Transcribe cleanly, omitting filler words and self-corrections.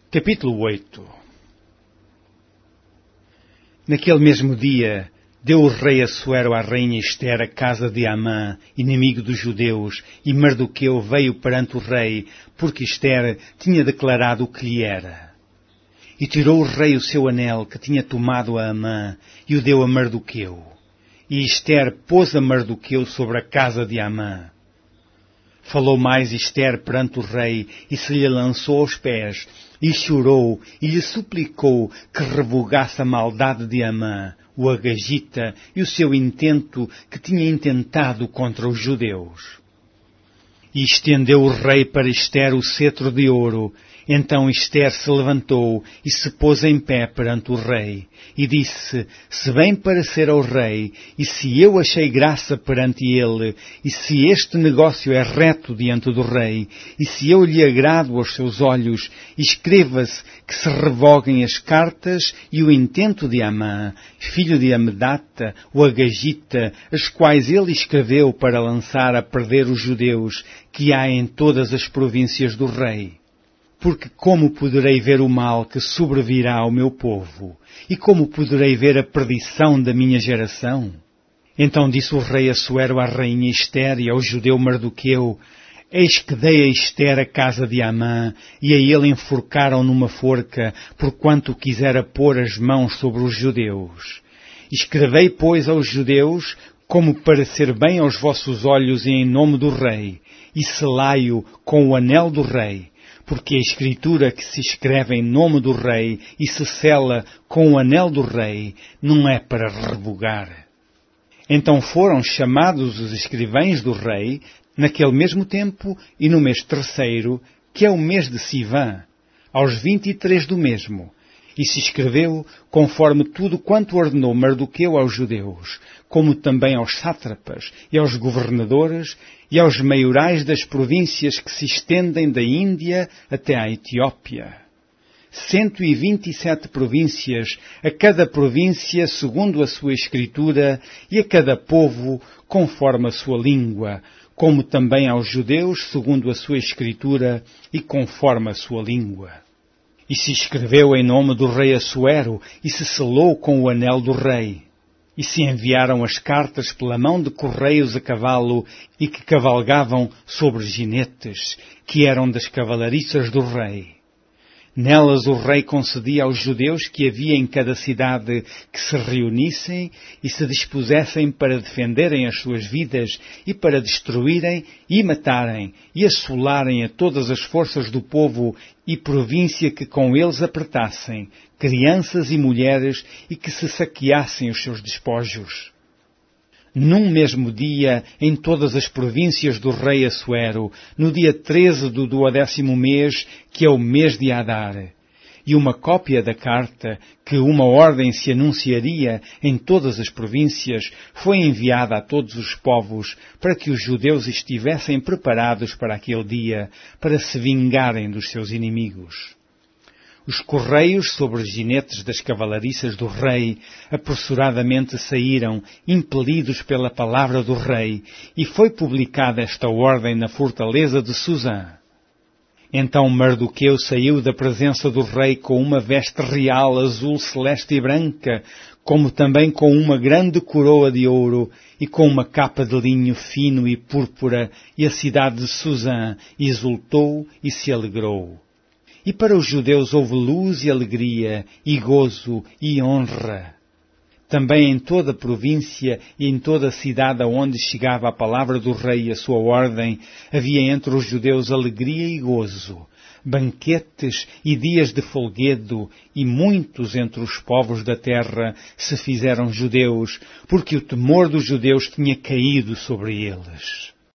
Capítulo 8. Naquele mesmo dia, deu o rei Assuero à rainha Ester a casa de Amã, inimigo dos judeus, e Mardoqueu veio perante o rei, porque Ester tinha declarado o que lhe era. E tirou o rei o seu anel que tinha tomado a Amã, e o deu a Mardoqueu. E Ester pôs a Mardoqueu sobre a casa de Amã. Falou mais Ester perante o rei, e se lhe lançou aos pés, e chorou, e lhe suplicou que revogasse a maldade de Amã, o agagita, e o seu intento que tinha intentado contra os judeus. E estendeu o rei para Ester o cetro de ouro. Então Ester se levantou e se pôs em pé perante o rei, e disse: se bem parecer ao rei, e se eu achei graça perante ele, e se este negócio é reto diante do rei, e se eu lhe agrado aos seus olhos, escreva-se que se revoguem as cartas e o intento de Amã, filho de Amedata, o agagita, as quais ele escreveu para lançar a perder os judeus, que há em todas as províncias do rei. Porque como poderei ver o mal que sobrevirá ao meu povo? E como poderei ver a perdição da minha geração? Então disse o rei Assuero à rainha Ester e ao judeu Mardoqueu: eis que dei a Ester a casa de Amã, e a ele enforcaram numa forca, porquanto quisera pôr as mãos sobre os judeus. Escrevei, pois, aos judeus, como parecer bem aos vossos olhos e em nome do rei, e selai-o com o anel do rei. Porque a escritura que se escreve em nome do rei e se sela com o anel do rei não é para revogar. Então foram chamados os escrivães do rei, naquele mesmo tempo e no mês terceiro, que é o mês de Sivã, aos 23 do mesmo. E se escreveu conforme tudo quanto ordenou Mardoqueu aos judeus, como também aos sátrapas e aos governadores e aos maiorais das províncias que se estendem da Índia até à Etiópia. 127 províncias, a cada província segundo a sua escritura, e a cada povo conforme a sua língua, como também aos judeus segundo a sua escritura e conforme a sua língua. E se escreveu em nome do rei Assuero, e se selou com o anel do rei. E se enviaram as cartas pela mão de correios a cavalo, e que cavalgavam sobre ginetes, que eram das cavalariças do rei. Nelas o rei concedia aos judeus que havia em cada cidade que se reunissem e se dispusessem para defenderem as suas vidas e para destruírem e matarem e assolarem a todas as forças do povo e província que com eles apertassem, crianças e mulheres, e que se saqueassem os seus despojos. Num mesmo dia, em todas as províncias do rei Assuero, no dia 13 do 12º mês, que é o mês de Adar. E uma cópia da carta, que uma ordem se anunciaria em todas as províncias, foi enviada a todos os povos, para que os judeus estivessem preparados para aquele dia, para se vingarem dos seus inimigos. Os correios sobre os ginetes das cavalariças do rei apressuradamente saíram, impelidos pela palavra do rei, e foi publicada esta ordem na fortaleza de Susã. Então Mardoqueu saiu da presença do rei com uma veste real azul celeste e branca, como também com uma grande coroa de ouro e com uma capa de linho fino e púrpura, e a cidade de Susã exultou e se alegrou. E para os judeus houve luz e alegria, e gozo e honra. Também em toda a província e em toda a cidade aonde chegava a palavra do rei e a sua ordem, havia entre os judeus alegria e gozo, banquetes e dias de folguedo, e muitos entre os povos da terra se fizeram judeus, porque o temor dos judeus tinha caído sobre eles.